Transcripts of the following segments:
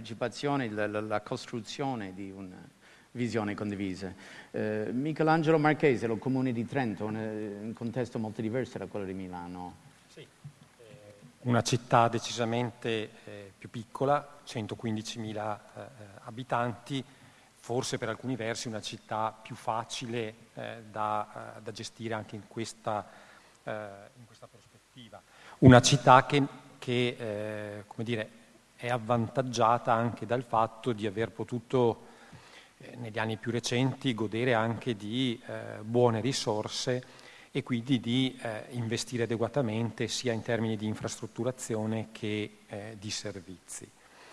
partecipazione, la costruzione di una visione condivisa. Michelangelo Marchese, lo Comune di Trento, un contesto molto diverso da quello di Milano. Sì, una città decisamente più piccola, 115.000 abitanti, forse per alcuni versi una città più facile da gestire anche in questa prospettiva. Una città che come dire, è avvantaggiata anche dal fatto di aver potuto negli anni più recenti godere anche di buone risorse e quindi di investire adeguatamente sia in termini di infrastrutturazione che di servizi.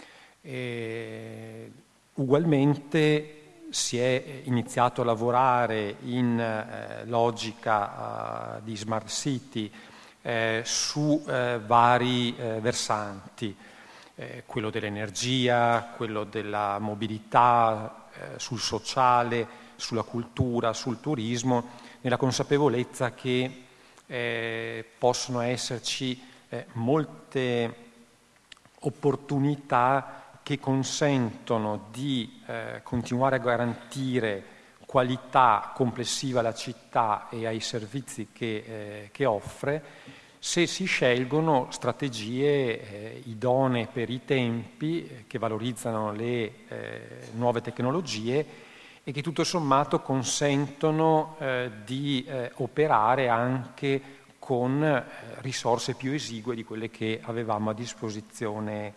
Ugualmente si è iniziato a lavorare in logica di smart city su vari versanti, quello dell'energia, quello della mobilità, sul sociale, sulla cultura, sul turismo, nella consapevolezza che possono esserci molte opportunità che consentono di continuare a garantire qualità complessiva alla città e ai servizi che offre, se si scelgono strategie idonee per i tempi, che valorizzano le nuove tecnologie e che tutto sommato consentono di operare anche con risorse più esigue di quelle che avevamo a disposizione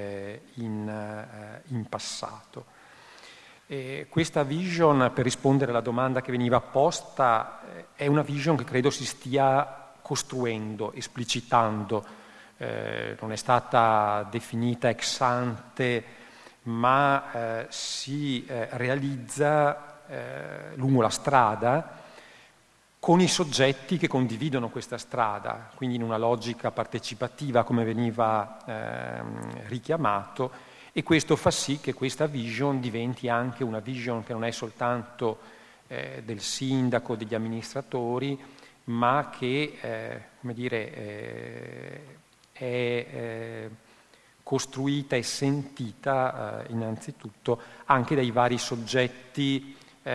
in passato. Questa vision, per rispondere alla domanda che veniva posta, è una vision che credo si stia costruendo, esplicitando, non è stata definita ex ante, ma si realizza lungo la strada con i soggetti che condividono questa strada, quindi in una logica partecipativa come veniva richiamato, e questo fa sì che questa vision diventi anche una vision che non è soltanto del sindaco, degli amministratori, ma che è costruita e sentita innanzitutto anche dai vari soggetti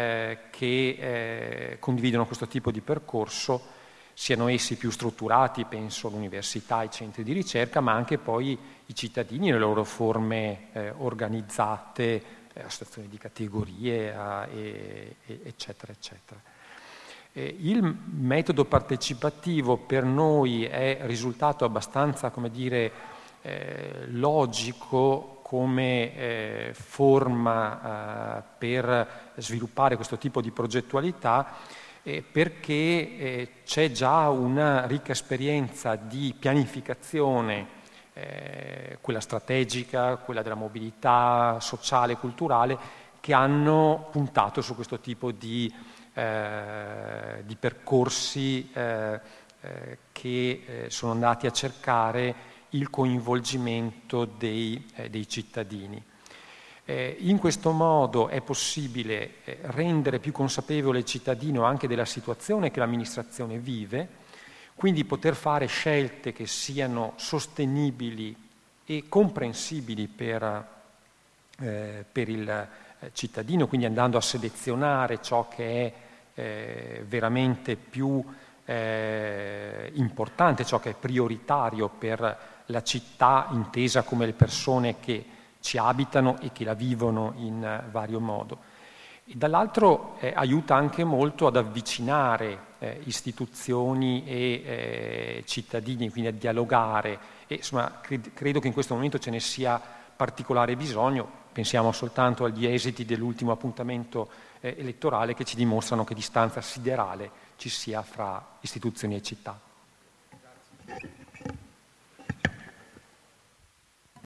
che condividono questo tipo di percorso, siano essi più strutturati, penso all'università, ai centri di ricerca, ma anche poi i cittadini nelle loro forme organizzate, associazioni di categorie, eccetera, eccetera. Il metodo partecipativo per noi è risultato abbastanza, logico come forma per sviluppare questo tipo di progettualità, perché c'è già una ricca esperienza di pianificazione, quella strategica, quella della mobilità sociale e culturale, che hanno puntato su questo tipo di percorsi che sono andati a cercare il coinvolgimento dei cittadini. In questo modo è possibile rendere più consapevole il cittadino anche della situazione che l'amministrazione vive, quindi poter fare scelte che siano sostenibili e comprensibili per il cittadino, quindi andando a selezionare ciò che è veramente più importante, ciò che è prioritario per la città intesa come le persone che ci abitano e che la vivono in vario modo. E dall'altro aiuta anche molto ad avvicinare istituzioni e cittadini, quindi a dialogare, e insomma credo che in questo momento ce ne sia particolare bisogno. Pensiamo soltanto agli esiti dell'ultimo appuntamento elettorale che ci dimostrano che distanza siderale ci sia fra istituzioni e città.